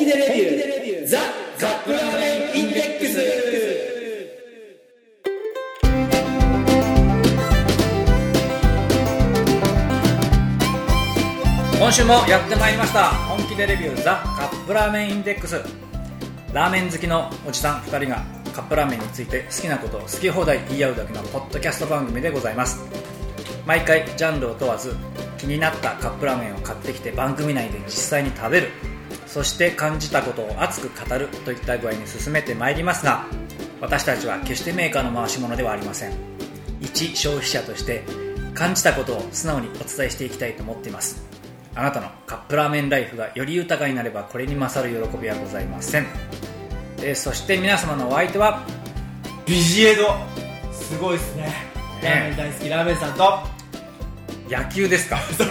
気でレビューザ・カップラーメンインデックス。 今週もやってまいりました。本気でレビューザ・カップラーメンインデックス。ラーメン好きのおじさん2人がカップラーメンについて好きなことを好き放題言い合うだけのポッドキャスト番組でございます。毎回ジャンルを問わず気になったカップラーメンを買ってきて番組内で実際に食べる、そして感じたことを熱く語るといった具合に進めてまいりますが、私たちは決してメーカーの回し物ではありません。一消費者として感じたことを素直にお伝えしていきたいと思っています。あなたのカップラーメンライフがより豊かになればこれに勝る喜びはございません。そして皆様のお相手はビジエド、すごいですね。ラーメン大好きラーメンさんと野球ですか。そう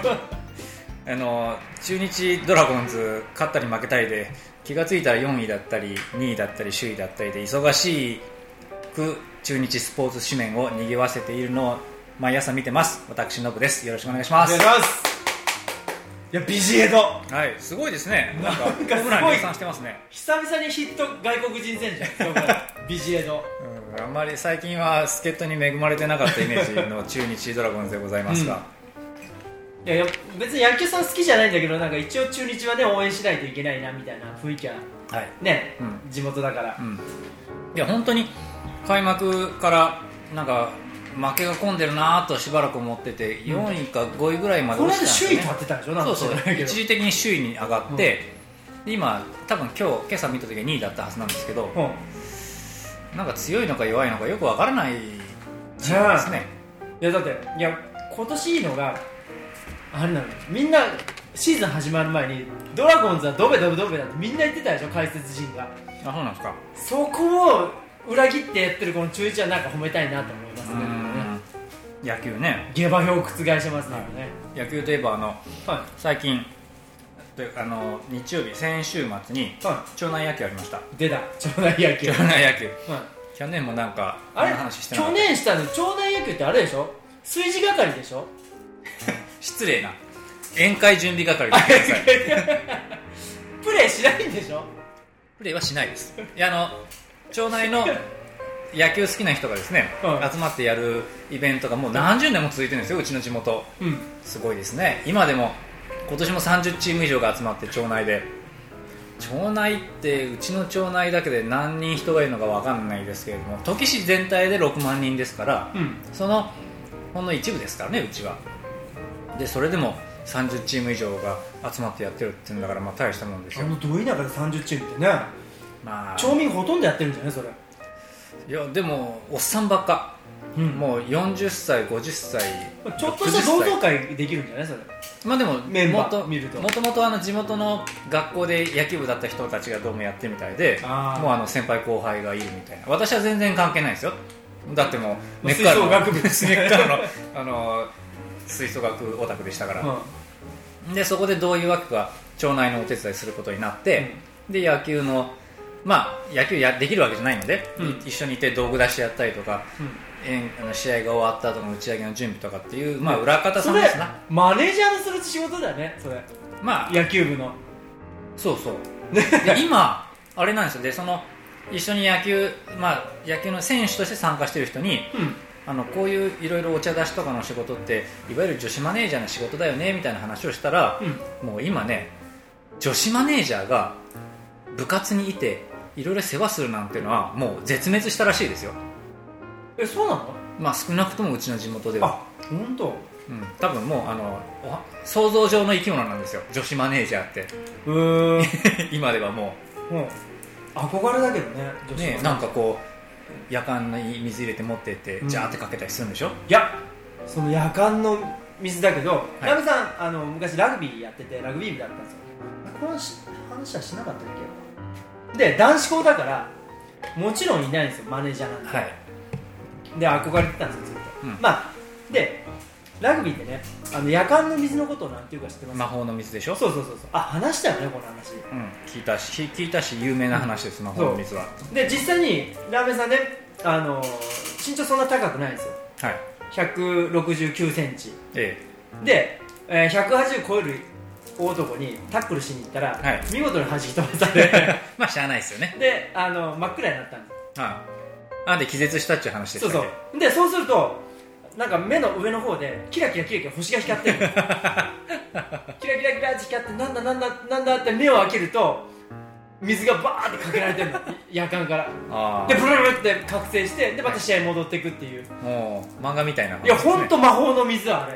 中日ドラゴンズ勝ったり負けたりで気がついたら4位だったり2位だったり首位だったりで忙しく中日スポーツ紙面を賑わせているのを毎朝見てます。私ノブです。よろしくお願いします。 お願いします。いやビジエド、 はい、すごいですね。なんかホームラン量産してますね。 久々にヒット外国人選手ビジエド、 あんまり最近は助っ人に恵まれてなかったイメージの中日ドラゴンズでございますが、 いや別に野球さん好きじゃないんだけど、なんか一応中日はね応援しないといけないなみたいな雰囲気は、 はいね、地元だから、 いや本当に開幕からなんか負けが込んでるなとしばらく思ってて、4位か5位ぐらいまで落ちたんですね。 この間首位立ってたでしょ。なんかそうそう、一時的に首位に上がって、で今多分今朝見た時は2位だったはずなんですけど、なんか強いのか弱いのかよくわからないチームですね。 いやだって今年いいのがあれなのよ、みんなシーズン始まる前にドラゴンズはドベドベドベだってみんな言ってたでしょ、解説陣が。 あ、そうなんですか。 そこを裏切ってやってるこの中日はなんか褒めたいなと思いますね。 野球ね、 下馬評を覆してますね、 野球といえば最近日曜日先週末に町内野球ありました。 出た町内野球。 町内野球、去年もなんかあれ話してなかった。 去年したの町内野球ってあれでしょ、炊事係でしょ。 失礼な、宴会準備係でください。 プレーしないんでしょ。 プレーはしないです。いや町内の野球好きな人がですね、集まってやるイベントがもう何十年も続いてるんですよ、うちの地元。すごいですね。今でも今年も30チーム以上が集まって町内で、町内ってうちの町内だけで何人人がいるのか分かんないですけれども、土岐市全体で6万人ですから、そのほんの一部ですからね、うちは。でそれでも30チーム以上が集まってやってるっていうんだから、大したもんですよ。 ど田舎で30チームってね、町民ほとんどやってるんじゃないそれ。 いやでもおっさんばっか、もう40歳50歳ちょっとした同窓会できるんじゃないそれ。 でもメンバー見るともともと地元の学校で野球部だった人たちがどうもやってるみたいで、もう先輩後輩がいるみたいな。私は全然関係ないですよ。だってもう吹奏楽部ですね。 根っからの吹奏楽オタクでしたから、でそこでどういうわけか町内のお手伝いすることになって、で野球の野球できるわけじゃないので、一緒にいて道具出しやったりとか、試合が終わった後の打ち上げの準備とかっていう、裏方さんですな。 マネージャーのする仕事だよねそれ。野球部の。 そうで今あれなんですよ。で一緒に野球の選手として参加している人に、こういういろいろお茶出しとかの仕事っていわゆる女子マネージャーの仕事だよねみたいな話をしたら、もう今ね女子マネージャーが部活にいていろいろ世話するなんていうのはもう絶滅したらしいですよ。 そうなの？ 少なくともうちの地元では。 本当？ 多分もう想像上の生き物なんですよ、女子マネージャーって。今ではもう、 憧れだけどね、女子ね。なんかこう夜間に水入れて持ってってジャーってかけたりするんでしょ。 いやその夜間の水だけど、ラブさん昔ラグビーやっててラグビー部だったんですよ。この話はしなかったっけ。で男子校だからもちろんいないんですよ、マネージャーなんで。で憧れてたんですよずっと。でラグビーってね、夜間の水のことをなんていうか知ってます？ 魔法の水でしょ。 そう話したよねこの話。 聞いたし有名な話です、魔法の水は。で実際にラーメンさんね、身長そんな高くないんですよ。169センチ、で、180超える大男にタックルしに行ったら、 はい、 見事に弾き飛ばされまあしゃあないですよね。 で真っ暗になったんです。 なんで気絶したっていう話でしたっけ。 そうでそうするとなんか目の上の方でキラキラキラキラ星が光ってるキラキラキラって光ってなんだって目を開けると水がバーってかけられてるの夜間からでブルブルって覚醒してでまた試合に戻っていくっていう、 もう漫画みたいな、 いやほんと魔法の水あれ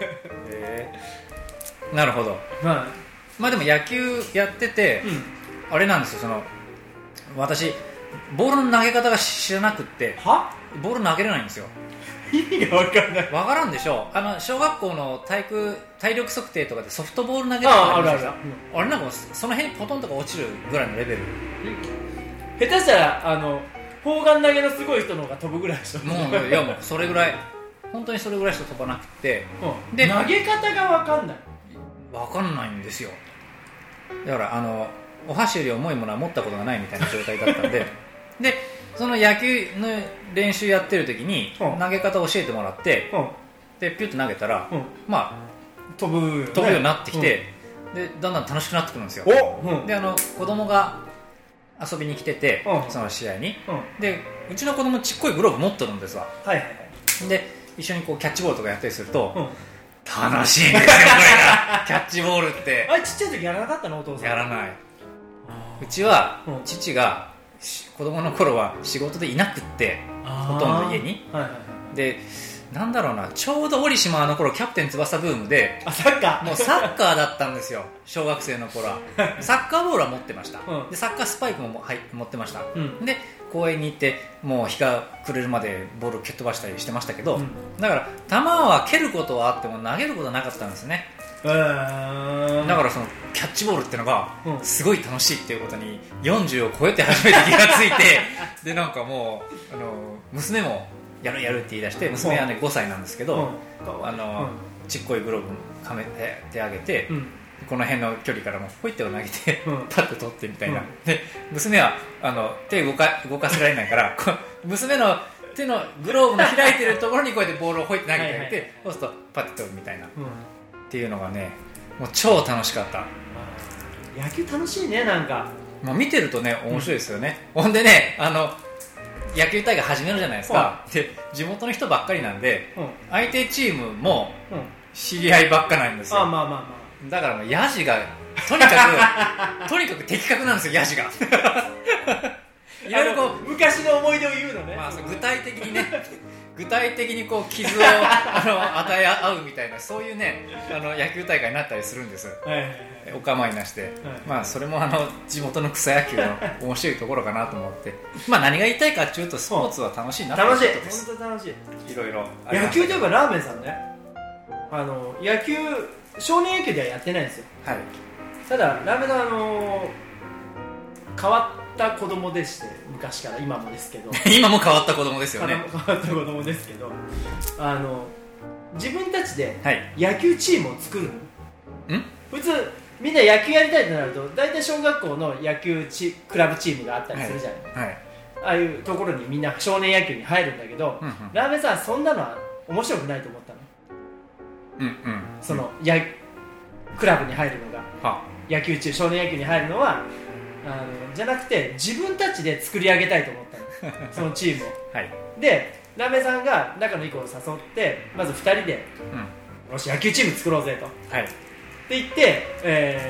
なるほど、まあでも野球やってて、あれなんですよ、私ボールの投げ方が知らなくってボール投げれないんですよ。 意味が分からない。 分からんでしょ。小学校の体力測定とかでソフトボール投げるのあるんですよ。あれなんかその辺にポトンとか落ちるぐらいのレベル。 下手したら砲丸投げのすごい人の方が飛ぶぐらいでしょ。 もうそれぐらい本当にそれぐらいしか飛ばなくて、 で投げ方が分かんない。 分かんないんですよ。だからお箸より重いものは持ったことがないみたいな状態だったんででその野球の練習やってる時に投げ方を教えてもらって、でピュッと投げたら、まあ飛ぶようになってきて、でだんだん楽しくなってくるんですよ。で子供が遊びに来てて、その試合に、でうちの子供ちっこいグローブ持ってるんですわ。で一緒にこうキャッチボールとかやったりすると、楽しいんですよこれがキャッチボールって。 あれちっちゃい時やらなかったのお父さん。 やらない。うちは、父が子供の頃は仕事でいなくってほとんど家に、でなんだろうな、ちょうど折島の頃キャプテン翼ブームでサッカーもうサッカーだったんですよ小学生の頃はサッカーボールは持ってました、でサッカースパイクも持ってました、で公園に行ってもう日が暮れるまでボールを蹴っ飛ばしたりしてましたけど、だから球は蹴ることはあっても投げることはなかったんですね。だからそのキャッチボールってのがすごい楽しいっていうことに40を超えて初めて気がついてでなんかもう娘もやるって言い出して、娘はね5歳なんですけど、ちっこいグローブはめてあげて、この辺の距離からもポイッてを投げて、パッと取ってみたいな、で娘は手動かせられないから娘の手のグローブの開いてるところにこうやってボールをポイッて投げてあげて、そうするとパッと取るみたいな、っていうのがねもう超楽しかった。 野球楽しいね。なんか見てるとね面白いですよね、ほんでね野球大会始めるじゃないですか、で地元の人ばっかりなんで、相手チームも知り合いばっかなんですよ。だからもうヤジがとにかく的確なんですよヤジがいろいろこう昔の思い出を言うのね、 具体的にこう傷を与え合うみたいな、そういうね野球大会になったりするんです、お構いなして、それも地元の草野球の面白いところかなと思って何が言いたいかっていうと、スポーツは楽しいなってことです。 本当楽しい。 いろいろ野球といえばラーメンさんね、野球少年野球ではやってないんですよ、ただラーメンさん変わった子供でして、昔から今もですけど今も変わった子供ですよね。 変わった子供ですけど、自分たちで野球チームを作るの、普通みんな野球やりたいとなると大体小学校の野球クラブチームがあったりするじゃない、ああいうところにみんな少年野球に入るんだけど、ラーメンさんそんなのは面白くないと思ったの、そのクラブに入るのが、野球中少年野球に入るのはじゃなくて自分たちで作り上げたいと思ったのそのチームを、でラーメンさんが仲のいい子を誘ってまず2人で、よし野球チーム作ろうぜと、って言って、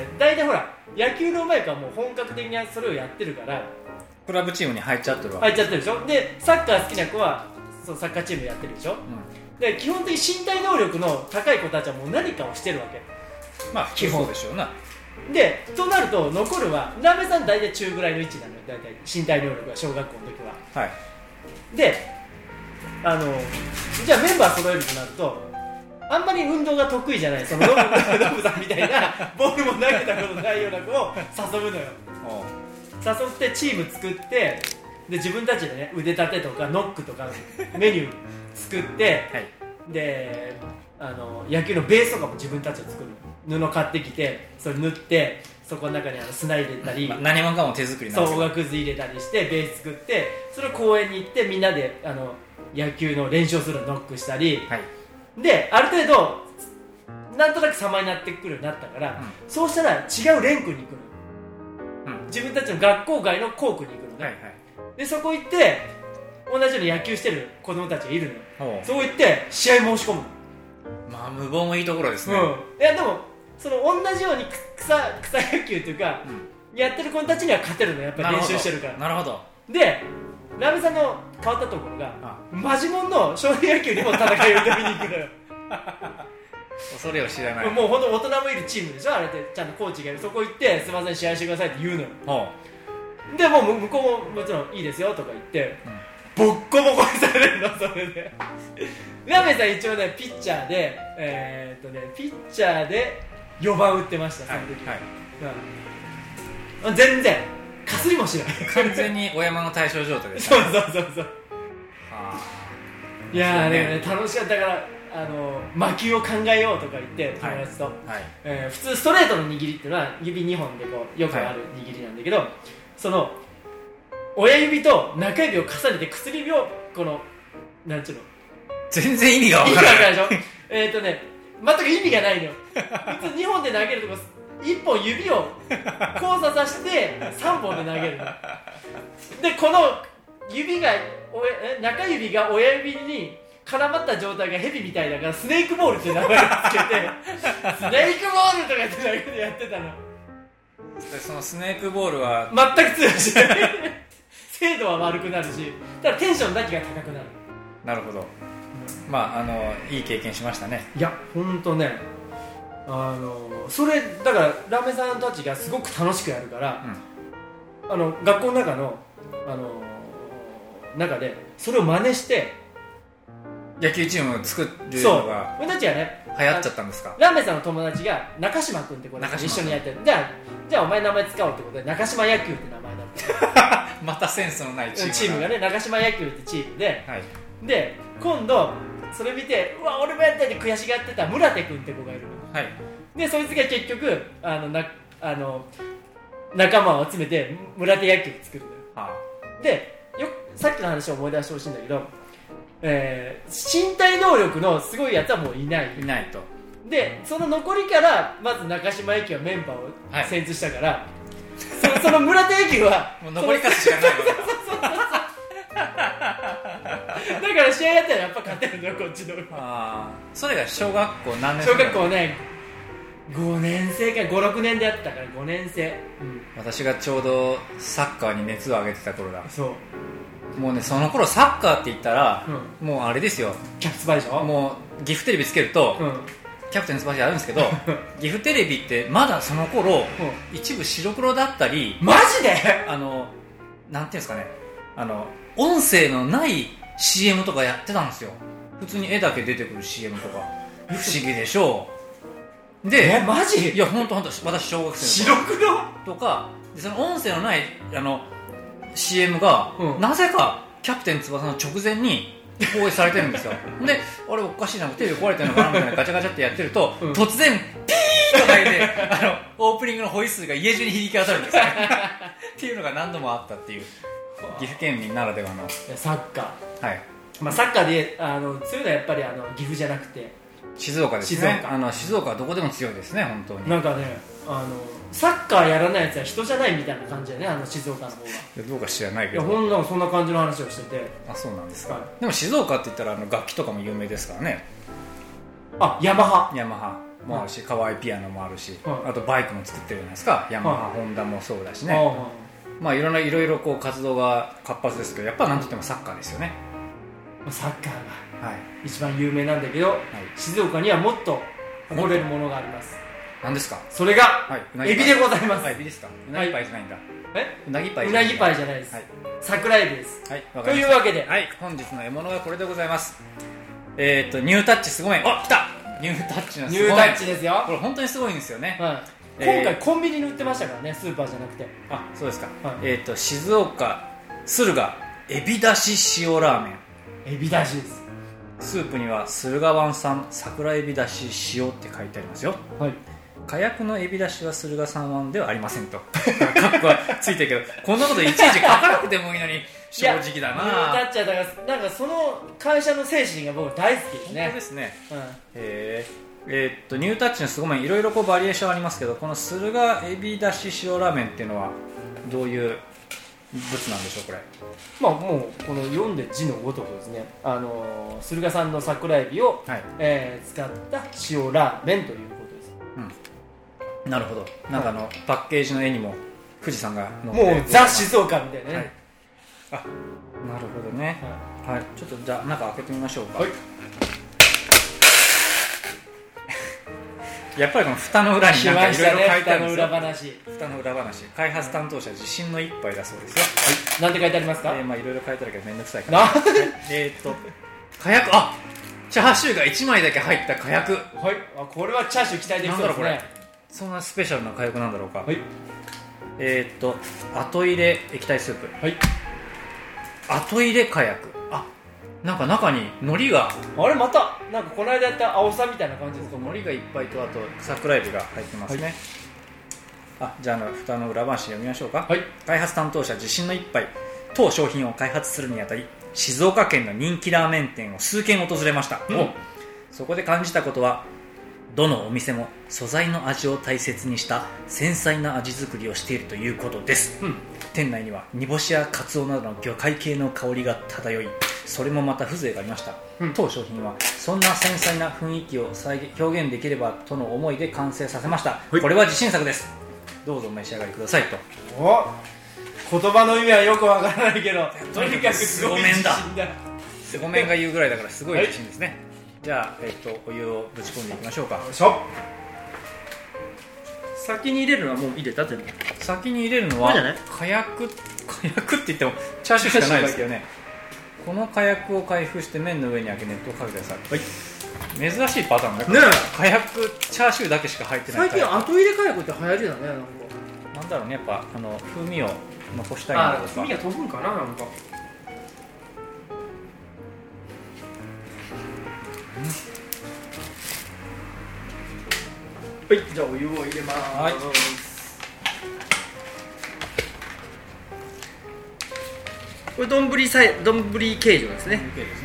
大体ほら野球のうまい子はもう本格的にそれをやってるからクラブチームに入っちゃってるわけ。 入っちゃってるでしょ。でサッカー好きな子はそうサッカーチームやってるでしょ、で基本的に身体能力の高い子たちはもう何かをしてるわけ。 基本でしょうな。 でとなると残るはラーメンさん大体中ぐらいの位置なのよ、大体身体能力が小学校の時は、でじゃあメンバー揃えるとなるとあんまり運動が得意じゃないそのノブさんみたいなボールも投げたことないような子を誘うのよ。誘ってチーム作ってで自分たちでね腕立てとかノックとかメニュー作って、で野球のベースとかも自分たちで作る。布買ってきてそれ塗ってそこの中に砂入れたり、 何もかも手作りなんですよ。 おがくず入れたりしてベース作ってそれを公園に行ってみんなで野球の練習をするのノックしたり、である程度なんとなく様になってくるようになったから、そうしたら違う連区に行くの、自分たちの学校外の校区に行くのね、でそこ行って同じように野球してる子供たちがいるのよ。そう言って試合申し込むの。 まあ無謀もいいところですね。 いやでもその同じように草野球っていうか、やってる子たちには勝てるの、やっぱり練習してるから。 なるほど。 でラメさんの変わったところが、マジモンの少年野球にも戦いを見に行くのよ。 恐れを知らない。 もう本当大人もいるチームでしょ、あれってちゃんとコーチがいる。そこ行ってすみません試合してくださいって言うのよ。でもう向こうももちろんいいですよとか言って、ボッコボコにされるの、それで。ラメさん一応ねピッチャーでピッチャーで4番打ってました、その時。全然かすりもしない。 完全にお山の対象状態です。 そう。いやーね、楽しかったから。魔球を考えようとか言って友達と、普通ストレートの握りっていうのは指2本でこうよくある握りなんだけど、その親指と中指を重ねて薬指をこのなんちゅうの、 全然意味が分からない。 でしょ。全く意味がないのよ。普通2本で投げるとこ1本指を交差させて3本で投げるので、この指が中指が親指に絡まった状態がヘビみたいだからスネークボールって名前をつけてスネークボールとかってやってたの。 そのスネークボールは全く通用しない。精度は悪くなるし、ただテンションだけが高くなる。 なるほど。まあいい経験しましたね。 いや本当ね、それだからラメさんたちがすごく楽しくやるから、学校の中の中でそれを真似して野球チームを作るのが俺たちがね流行っちゃったんですか。 ラーメンさんの友達が中島君って子が一緒にやってる。じゃあお前名前使おうってことで中島野球って名前だった。 またセンスのないチームがね、中島野球ってチームで、で今度それ見て、うわ俺もやってて悔しがってた村手君って子がいるの、でそいつが結局仲間を集めて村手野球を作るのよ。でさっきの話を思い出してほしいんだけど、身体能力のすごいやつはもういないと。 でその残りからまず中島由紀はメンバーを選出したから、その村田由紀はもう残り数しかないわけだ。だから試合やったらやっぱ勝てるのよ、こっちの。 それが小学校何年生？小学校ね5年生か56年でやったから5年生、 私がちょうどサッカーに熱を上げてた頃だ。 そうもうね、その頃サッカーって言ったら、もうあれですよ、 キャプツバでしょ。 もう岐阜テレビつけると、キャプテン翼あるんですけど岐阜テレビってまだその頃、一部白黒だったり、 マジでなんていうんですかね、音声のない CM とかやってたんですよ。普通に絵だけ出てくる CM とか。不思議でしょう。で、 マジ？ いや本当私小学生の白黒とかで、その音声のないCM が、なぜかキャプテン翼の直前に放映されてるんですよ。で、あれおかしいな、テレビ壊れてるのかなみたいなガチャガチャってやってると、突然ピーッとか言ってオープニングのホイッスルが家中に響き渡るんですよっていうのが何度もあったっていう、岐阜県民ならではのサッカー。 はい、 サッカーで強いのはやっぱり岐阜じゃなくて静岡ですね。静岡はどこでも強いですね、本当に。 なんかね、サッカーやらないやつは人じゃないみたいな感じだね、静岡の方が。 どうか知らないけど、 いやほんのそんな感じの話をしてて。 あ、そうなんですか。でも静岡って言ったら楽器とかも有名ですからね。 ヤマハもあるし、カワイピアノもあるし、あとバイクも作ってるじゃないですか。ヤマハ、ホンダもそうだしね。まあいろいろこう活動が活発ですけど、やっぱなんといってもサッカーですよね。 サッカーが一番有名なんだけど、静岡にはもっと誇れるものがあります。 何ですか？ それがエビでございます。 エビですか？うなぎパイじゃないんだ。 うなぎパイじゃないです。桜エビです。というわけで、 本日の獲物はこれでございます。ニュータッチすごい。来た。ニュータッチのすごい。 ニュータッチですよ。 これ本当にすごいんですよね。 今回コンビニに売ってましたからね、スーパーじゃなくて。 あ、そうですか。静岡駿河エビだし塩ラーメン。 エビだしです。 スープには駿河湾産桜エビだし塩って書いてありますよ。火薬のエビだしは駿河産湾ではありませんとカッコはついてるけど、こんなこといちいち書かなくてもいいのに正直だな。 ニュータッチはだからなんかその会社の精神が僕大好きですね。 本当ですね。 ニュータッチの凄麺いろいろこうバリエーションありますけど、この駿河エビだし塩ラーメンっていうのはどういう物なんでしょうこれ。 まあもうこの読んで字のごとくですね、駿河産の桜エビを、 はい使った塩ラーメンということです。 なるほど。なんかパッケージの絵にも富士山が載ってもうザ静岡みたいなね、はい、 あ、なるほどね、はい、ちょっとじゃあ中開けてみましょうか。はいやっぱりこの蓋の裏になんかいろいろ書いてあるんですよ。蓋の裏話。開発担当者自信の一杯だそうですよ。 はい。なんて書いてありますか？ まあいろいろ書いてあるけどめんどくさいから。火薬、チャーシューが1枚だけ入った火薬。はい。 これはチャーシュー期待できそうですね。 なんだろうこれ。そんなスペシャルな火薬なんだろうか。はい。後入れ液体スープ。はい。後入れ火薬。なんか中に海苔が、 あれまたなんかこの間やった青さみたいな感じですか。 海苔がいっぱいと、あと桜エビが入ってますね。はい、じゃあ蓋の裏話読みましょうか。はい。開発担当者自信の一杯。当商品を開発するにあたり静岡県の人気ラーメン店を数軒訪れました。そこで感じたことは、どのお店も素材の味を大切にした繊細な味作りをしているということです。店内には煮干しやカツオなどの魚介系の香りが漂い、それもまた風情がありました。当商品はそんな繊細な雰囲気を表現できればとの思いで完成させました。これは自信作です。どうぞお召し上がりくださいと。 言葉の意味はよくわからないけど、とにかくすごい自信だ。 ごめんが言うぐらいだからすごい自信ですね。はい、じゃあ、お湯をぶち込んでいきましょうか。 先に入れるのはもう入れたって先に入れるのは火薬って言ってもチャーシューしかないですけどね。この火薬を開封して麺の上に開け熱湯をかけてください。はい、珍しいパターンだね。火薬チャーシューだけしか入ってない。 最近後入れ火薬って流行りだね。 なんだろうね、やっぱ風味を残したいのとか。 風味が飛ぶんかな、なんか。はい、じゃあお湯を入れます。はい、これ丼形状ですね。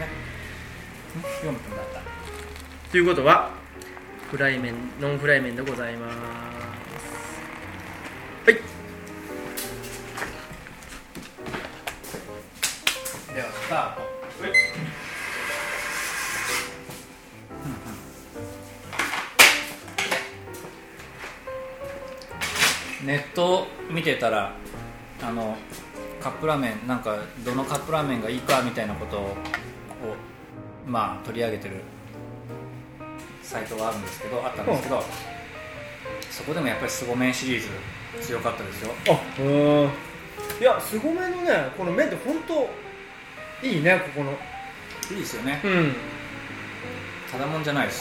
4分だった。 ということはノンフライ麺でございます。はい。ではスタート。 ネットを見てたらカップラーメンなんかどのカップラーメンがいいかみたいなことをまあ取り上げてるサイトがあったんですけど、そこでもやっぱり凄麺シリーズ強かったですよ。 いや凄麺のねこの麺って本当いいね。ここのいいですよね。ただもんじゃないです。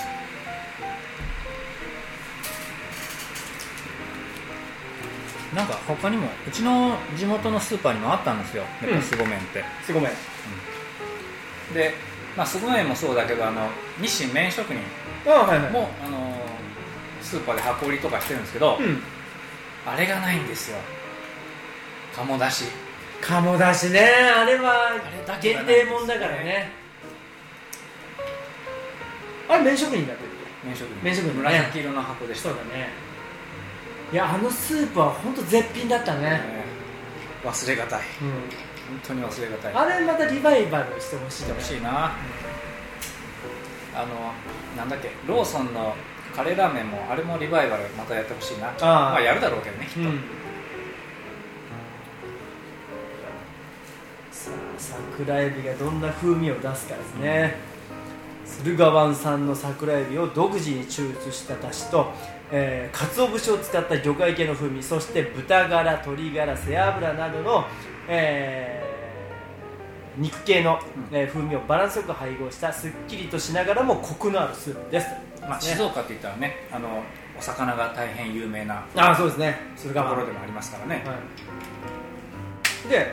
なんか他にもうちの地元のスーパーにもあったんですよ、やっぱ凄麺って。 凄麺、 で、凄麺もそうだけど日清麺職人もスーパーで箱売りとかしてるんですけど、あれがないんですよ。鴨だしね。あれは限定もんだからね。あれ麺職人だって。 麺職人紫色の箱でした。 そうだね。いやスープは本当絶品だったね。 忘れがたい、本当に忘れがたい。 あれまたリバイバルしてほしいな。なんだっけ、ローソンのカレーラーメンもあれもリバイバルまたやってほしいな。まあやるだろうけどね、きっと。 さあ桜エビがどんな風味を出すかですね。駿河湾産の桜エビを独自に抽出した出汁と鰹節を使った魚介系の風味、そして豚ガラ、鶏ガラ、背脂などの、肉系の、風味をバランスよく配合したすっきりとしながらもコクのあるスープです。 静岡って言ったらね、お魚が大変有名なそうですね、 ところでもありますからね。 で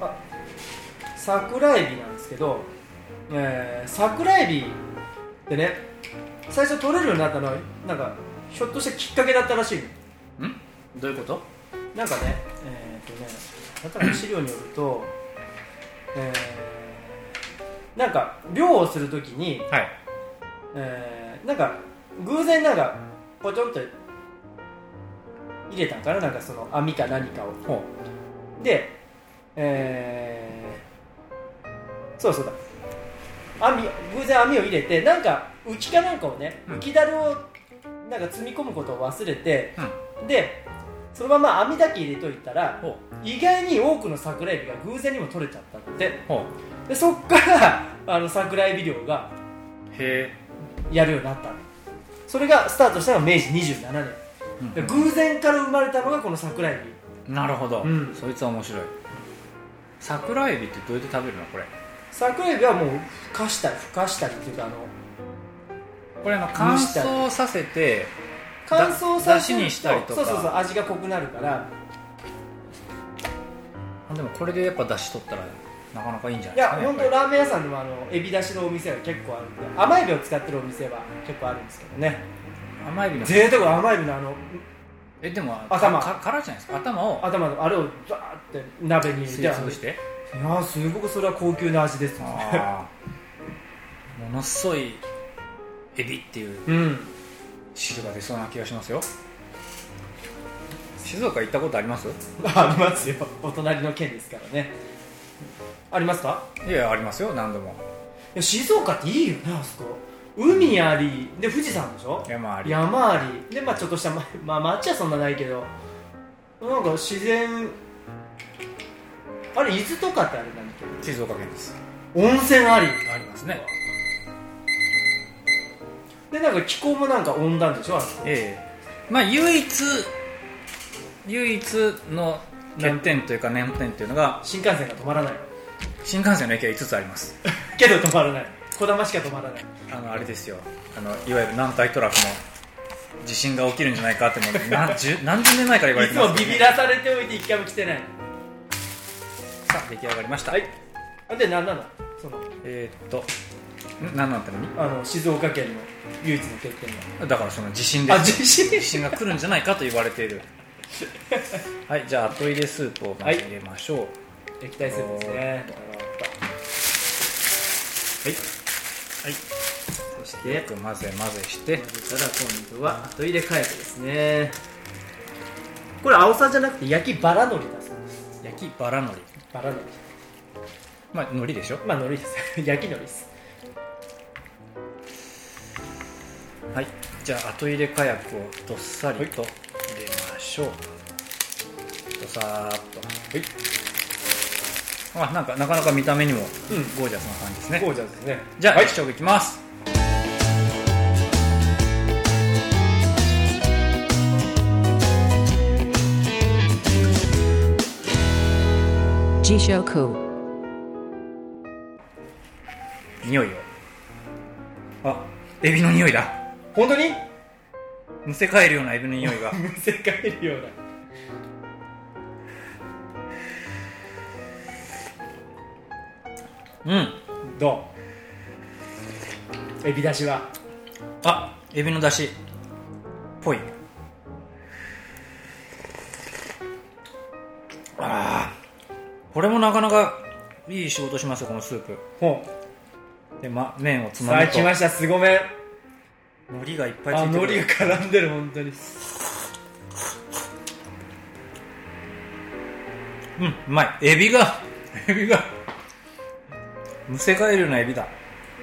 桜エビなんですけど、桜エビってね最初取れるようになったのはなんかひょっとしてきっかけだったらしいの。 どういうこと？ なんかね、例えば資料によると、なんか漁をするときに、なんか偶然なんかポチョンと入れたんかな、なんかその網か何かを。で、そうだ、偶然網を入れて、なんか浮きかなんかをね、浮きだるをなんか積み込むことを忘れて、でそのまま網だけ入れといたら、意外に多くの桜エビが偶然にも取れちゃったので、でそっから桜エビ漁がやるようになった。それがスタートしたのが明治27年、で偶然から生まれたのがこの桜エビ。なるほど、そいつは面白い。桜エビってどうやって食べるのこれ？ 桜エビはもうふかしたりっていうか、 これ乾燥させてだしにしたりとか、 そう味が濃くなるから。 でもこれでやっぱだし取ったらなかなかいいんじゃないですかね。 いや本当ラーメン屋さんでもエビだしのお店が結構あるんで、甘エビを使ってるお店は結構あるんですけどね。 甘エビの贅沢、甘エビのでも頭辛いじゃないですか。頭のあれをザーって鍋に入れて潰して、 いやすごくそれは高級な味ですね。 ものすごいエビっていう汁が出そうな気がしますよ。静岡行ったことあります？ ありますよ、お隣の県ですからね。ありますか？ いやありますよ、何度も。 いや静岡っていいよね、あそこ。海ありで富士山でしょ、 山ありで、ちょっとした、町はそんなないけど、なんか自然、あれ伊豆とかってあれなんだっけ？ 静岡県です。 温泉ありますね。 でなんか気候もなんか温暖でしょ、 唯一の欠点というか難点というのが新幹線が止まらない。 新幹線の駅は5つありますけど止まらない。こだましか止まらない。 あれですよ、いわゆる南海トラフの地震が起きるんじゃないかってもう何十年前から言われてます、 いつもビビらされておいて一回も来てない。 さあ出来上がりました。 はい。で何なの？ 何なんて何？ 静岡県の唯一の欠点はだからその地震です。地震が来るんじゃないかと言われているはい、じゃあ後入れスープをまず入れましょう。 液体スープですね。はい、そしてよく混ぜしてそしたら今度は後入れ替えてですね。これ青さじゃなくて焼きバラ海苔だそうです。 焼きバラ海苔。海苔でしょ。 海苔です焼き海苔です。 はい、じゃあ後入れ火薬をどっさりと入れましょう。さーっと、なんかなかなか見た目にもゴージャスな感じですね。 ゴージャスですね。 じゃあ、勝負いきます。 Jishoku。 匂いを。エビの匂いだ。 本当に？ むせ返るようなエビの匂いが。 むせ返るような。どう？エビだしは？ エビのだしっぽい。これもなかなかいい仕事しますよ、このスープ。で、麺をつまむと。 さあ来ました、すご麺。 海苔がいっぱいついてる。 海苔が絡んでる、本当に。 うまい。エビがむせ返るようなエビだ。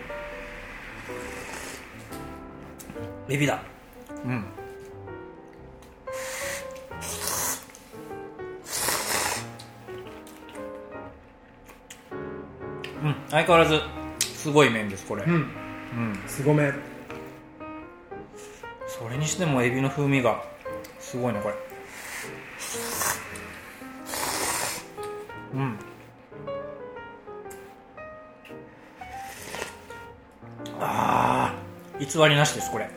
相変わらずすごい麺ですこれ。 すご麺。 それにしてもエビの風味がすごいねこれ。偽りなしですこれ。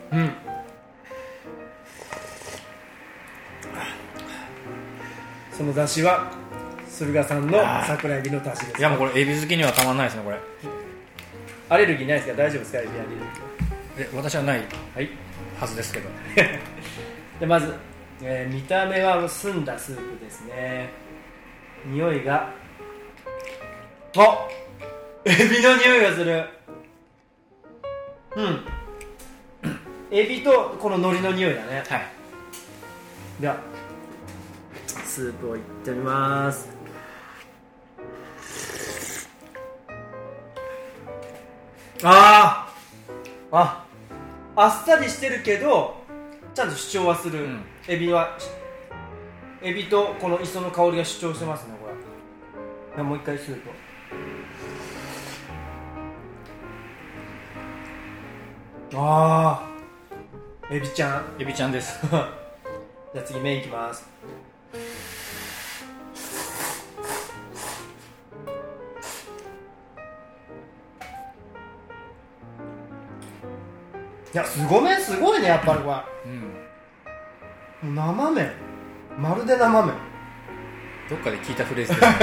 その出汁は駿河産の桜エビの出汁です。 いやもうこれエビ好きにはたまらないですねこれ。 アレルギーないですか？大丈夫ですか？エビアレルギー。私はないはずですけどでまず、見た目は澄んだスープですね。匂いがエビの匂いがする。 エビとこの海苔の匂いだね。 はい。 ではスープをいってみます。あっさりしてるけどちゃんと主張はする、エビとこの磯の香りが主張してますね。これもう一回スープを。エビちゃんエビちゃんですじゃあ次麺いきます。いや、凄麺すごいね、やっぱりこれ、生麺、まるで生麺。 どっかで聞いたフレーズですね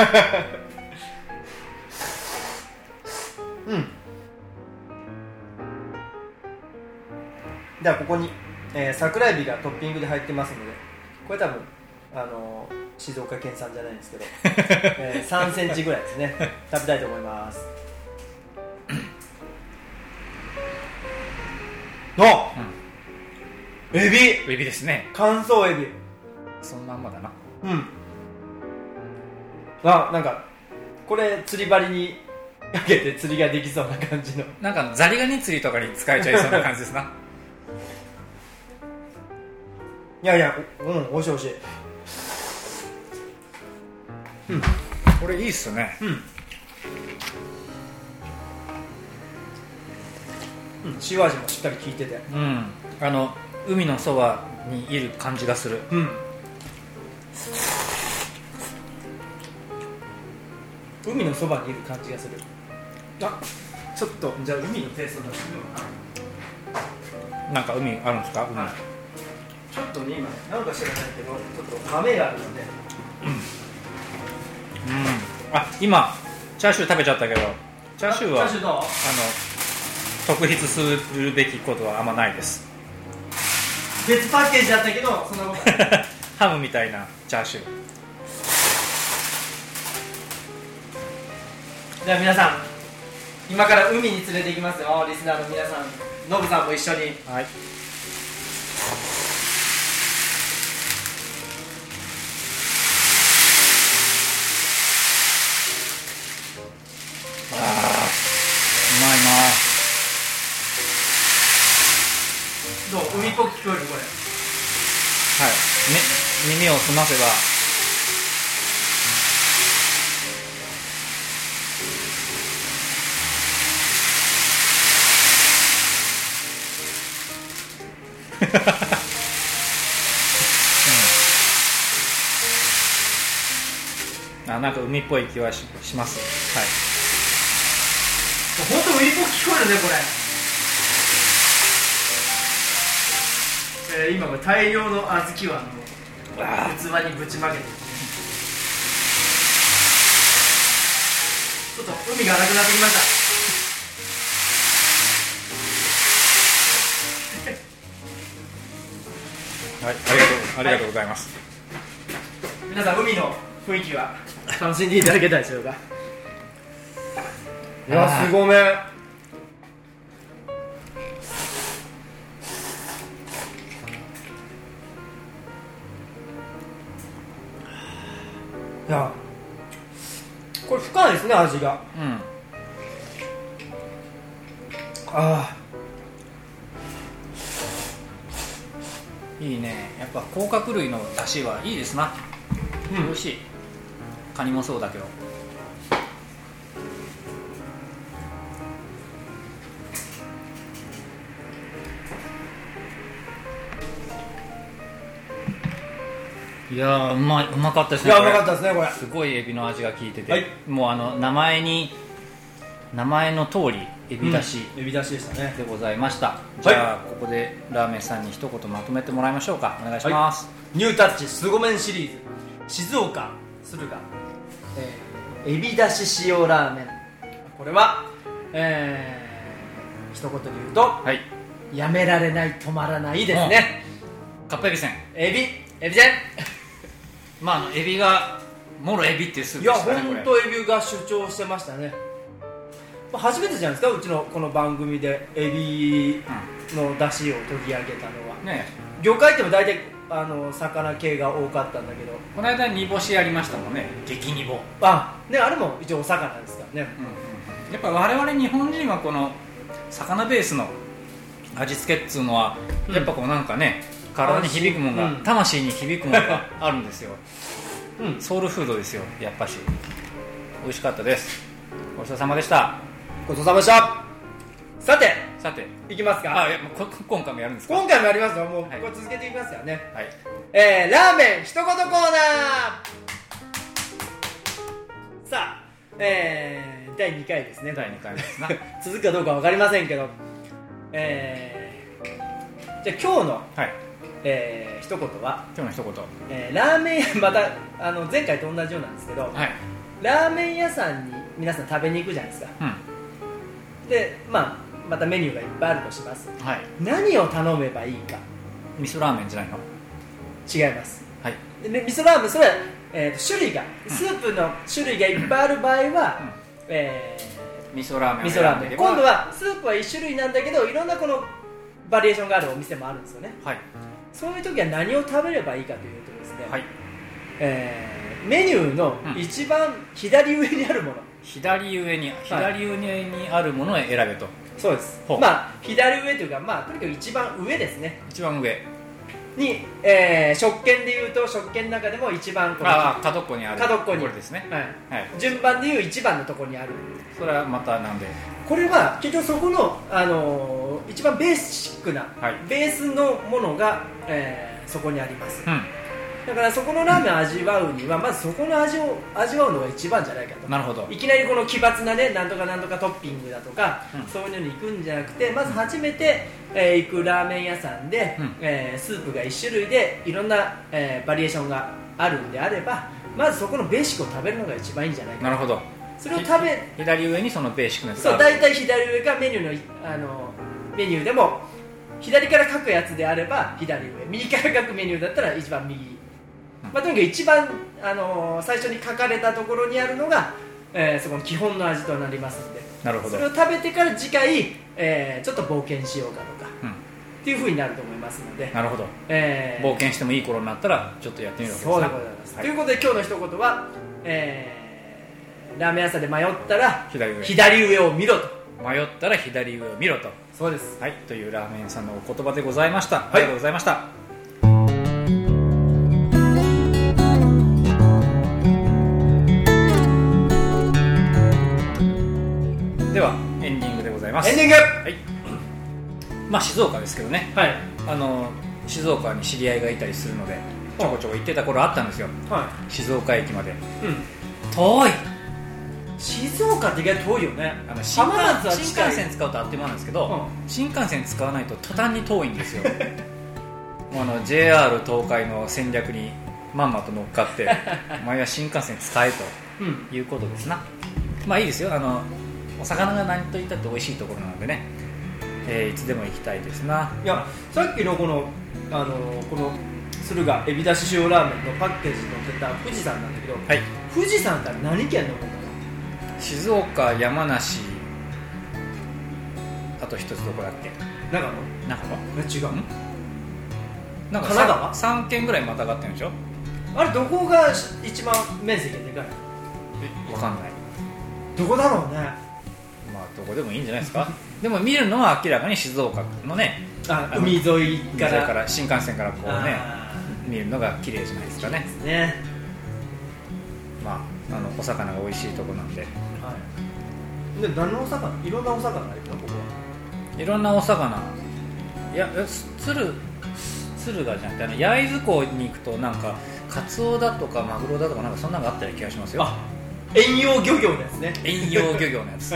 ではここに、桜エビがトッピングで入ってますので、これ多分静岡県産じゃないんですけど、3センチぐらいですね。食べたいと思います。エビですね。 乾燥エビ、 そのまんまだな。 なんかこれ釣り針にかけて釣りができそうな感じの、 なんかザリガニ釣りとかに使えちゃいそうな感じですな。 いや、おいしいおいしい。 これいいっすね。 塩味もしっかり効いてて、 海のそばにいる感じがする。 海のそばにいる感じがする。ちょっとじゃあ海のテイスト出してみようかな。 なんか海あるんですか？ ちょっとね、今なんか知らないけどちょっと豆があるので、 今チャーシュー食べちゃったけど、チャーシューはチャーシューどう？ 特筆するべきことはあんまないです。 別パッケージだったけどそんなことハムみたいなチャーシュー。 じゃあ皆さん、今から海に連れて行きますよ。リスナーの皆さん、ノブさんも一緒に。 はい。うまいな。 どう？海っぽく聞こえるこれ。 はい。耳を澄ませば。なんか海っぽい気はします。 はい。本当海っぽく聞こえるねこれ。今これ大量の小豆は器にぶちまけて、ちょっと海がなくなってきました。 はい、ありがとうございます。 皆さん、海の雰囲気は楽しんでいただけたでしょうか。いや、すごめん。いや、これ深いですね、味が。 いいね。やっぱ甲殻類の出汁はいいですな。美味しい。カニもそうだけど。いやー、うまかったですね。 いや、うまかったですねこれ。 すごいエビの味が効いてて、 はい、 もう名前の通りエビだし、 エビだしでしたね。 でございました。じゃあ、ここでラーメンさんに一言まとめてもらいましょうか。お願いします。 ニュータッチすご麺シリーズ、静岡駿河、エビだし塩ラーメン。これは、一言で言うと、 はい、 やめられない、止まらないですね。 カップエビせん、 エビせんエビがもろエビっていうスープいや、 でしたね。 本当エビが主張してましたね。初めてじゃないですか、うちのこの番組でエビの出汁を取り上げたのは、 ね、 魚介っても大体魚系が多かったんだけど、 この間煮干しやりましたもんね、激煮干。 ね、あれも一応お魚ですからね、 やっぱ我々日本人はこの魚ベースの味付けっつうのは、やっぱこうなんかね、体に響くものが、魂に響くものがあるんですよ、ソウルフードですよ、やっぱし。美味しかったです。ごちそうさまでした。 ごちそうさまでした。さていきますか。 今回もやるんですか。 今回もやりますよ。もう、これ続けていきますよね。ラーメン一言コーナー。さあ、第2回ですね。 第2回ですな続くかどうか分かりませんけど、じゃあ今日の、一言は、 今日の一言、 ラーメン屋、また前回と同じようなんですけど、ラーメン屋さんに皆さん食べに行くじゃないですか、で、またメニューがいっぱいあるとします、何を頼めばいいか。 味噌ラーメンじゃないの。 違います、で味噌ラーメン、それは、種類が、スープの種類がいっぱいある場合は、 味噌ラーメン。 今度はスープは1種類なんだけど、いろんなこのバリエーションがあるお店もあるんですよね、そういう時は何を食べればいいかというとですね、メニューの一番左上にあるもの、 左上にあるものを選べと。 そうです。左上というか、とにかく一番上ですね。 一番上に、食券でいうと、食券の中でも一番この角っこにある角っこにこれですね、 順番でいう一番のところにある。 それはまたなんで、 これは結局そこの、一番ベーシックな、ベースのものが、そこにあります、だからそこのラーメンを味わうには、まずそこの味を味わうのが一番じゃないかと。 なるほど。 いきなりこの奇抜なね、なんとかなんとかトッピングだとか、そういうのに行くんじゃなくて、まず初めて、行くラーメン屋さんで、スープが1種類でいろんな、バリエーションがあるんであれば、まずそこのベーシックを食べるのが一番いいんじゃないか。 なるほど。 それを左上にそのベーシックなやつがある。 そう、大体左上がメニューのメニューでも、左から書くやつであれば左上、右から書くメニューだったら一番右、とにかく一番、最初に書かれたところにあるのが、そこの基本の味となりますので、 なるほど。 それを食べてから次回、ちょっと冒険しようかとか、っていう風になると思いますので。 なるほど、冒険してもいい頃になったらちょっとやってみるわけですね。 そうでございます、ということで今日の一言は、ラーメン屋さんで迷ったら左上を見ろと。 迷ったら左上を見ろと。 そうです、 というラーメン屋さんのお言葉でございました、ありがとうございました。ではエンディングでございます。 エンディング、 静岡ですけどね、静岡に知り合いがいたりするのでちょこちょこ行ってた頃あったんですよ、静岡駅まで、遠い。 静岡って意外と遠いよね。 新幹線使うとあっという間なんですけど、新幹線使わないと途端に遠いんですよもうJR 東海の戦略にまんまと乗っかってお前は新幹線使えということですな。いいですよ、お魚が何と言ったって美味しいところなのでね、いつでも行きたいですな。 いや、さっきのこの駿河エビだし塩ラーメンのパッケージに載ってた富士山なんだけど、富士山って何県のものかな。 静岡、山梨、あと一つどこだっけ。 長野。違う。 なんか神奈川 3県ぐらいまたがってるんでしょ。 あれどこが一番面積がでかいの。 分かんない。 どこだろうね。 どこでもいいんじゃないですかでも見るのは明らかに静岡のね、 海沿いから新幹線からこうね見るのが綺麗じゃないですかね。お魚が美味しいとこなんで。で、何のお魚？いろんなお魚あるの、ここは。いろんなお魚。いや、鶴がじゃなくて、焼津港に行くとなんかカツオだとかマグロだとかなんかそんなのがあったり気がしますよ。遠洋漁業のやつね。遠洋漁業のやつ。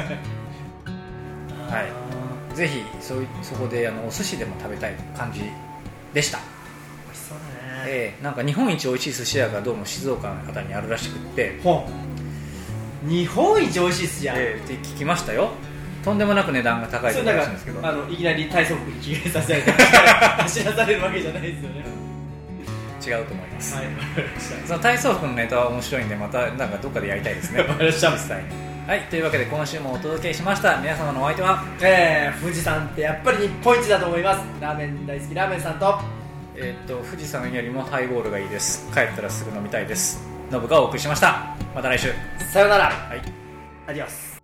ぜひそこでお寿司でも食べたい感じでした。 美味しそうだね。 なんか日本一美味しい寿司屋がどうも静岡の方にあるらしくって。 日本一美味しい寿司屋って聞きましたよ。とんでもなく値段が高いと思うんですけど、 いきなり体操服に着替えさせられて走らされるわけじゃないですよね。 違うと思います。その体操服のネタは面白いんで、またなんかどっかでやりたいですね実際に。 はい、というわけで今週もお届けしました。皆様のお相手は富士山ってやっぱり日本一だと思います。ラーメン大好きラーメンさんと富士山よりもハイボールがいいです。帰ったらすぐ飲みたいです。ノブがお送りしました。また来週。 さようなら。 はい、 アディオス。